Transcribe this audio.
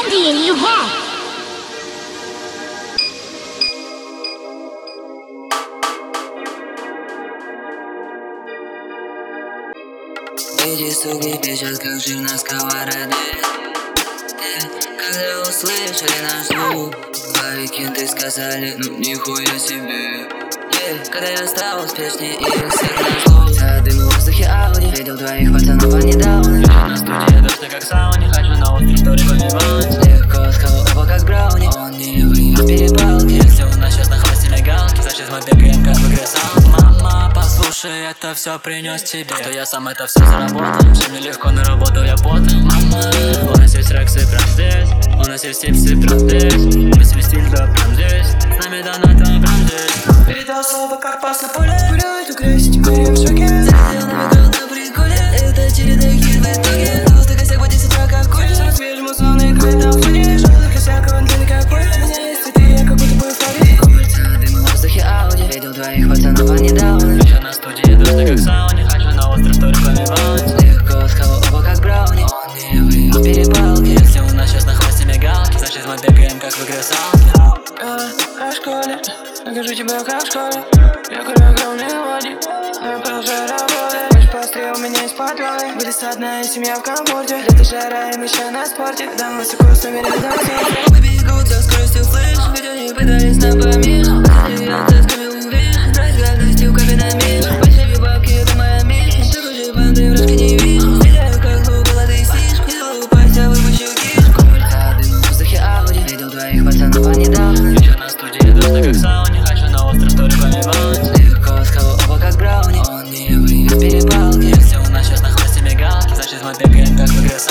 candy in your head. Эти суки пишут, как жир на сковороде. Когда услышали наш звук, баррикады сказали, ну нихуя себе. Когда я стал успешнее их всех назло, дым в воздухе Ауди, видел двоих пацанов, они дауны. На студии дождь, как сауне, хочу на остров, только побивать. Легко схавал оба, как брауни, он не левый в перепалке. Все у нас сейчас на хвосте мигалки, значит мы бегаем, как в игре саунд. Мама, послушай, это все принес тебе, что я сам это все заработал. Все мне легко, на работу я потом. Мама, у нас есть рексы прям здесь, у нас есть типсы прям здесь. Мы свистили, да прям здесь, с нами донаты прям здесь. Передал слово, как пас на поле. Курю эту грязь, теперь я в шоке. Залетел на метро на приколе, это чередный хит в итоге. Толстый косяк в 10 утра, как коля. Свежий музонный край на фоне. Желтый косяк, он длинный, как поле. У меня есть цветы, я как будто бы в флоре. Кольца, дым в воздухе Ауди, видел двоих пацанов, они дауны. Еще на студии дождь, как сауне, хочу на остров, только побивать. Легко схавал оба, как брауни, он не левый в перепалке. Все у нас сейчас на хвосте мигалки, значит мы бегаем, как в игре саунд. Как в школе, накажу тебя, как в школе. Я курю огромные води, но я продолжаю работать. Больше пострел, у меня есть подвалы. Вылез одна и семья в комфорте. Лето жара, и мы еще на спорте. Дам высоко, сумели до всех. Мы бегут со скоростью флеш, ведь они пытались нам помешать. Я тасками уверен, брать гадостью, как и на мир. Большие бабки, это моя миссия. Такой же банды вражки не вижу. Стреляю, как глупо, лады слишком. Не забыл упасть, а выпущу кишку. Кольца, дым в воздухе Ауди, видел двоих пацанов, они дауны. Еще на студии дождь, как сауне, хочу на остров, только побивать. Легко схавал оба, как брауни, он не левый в перепалке. Все у нас сейчас на хвосте мигалки, значит мы бегаем, как в игре саунд.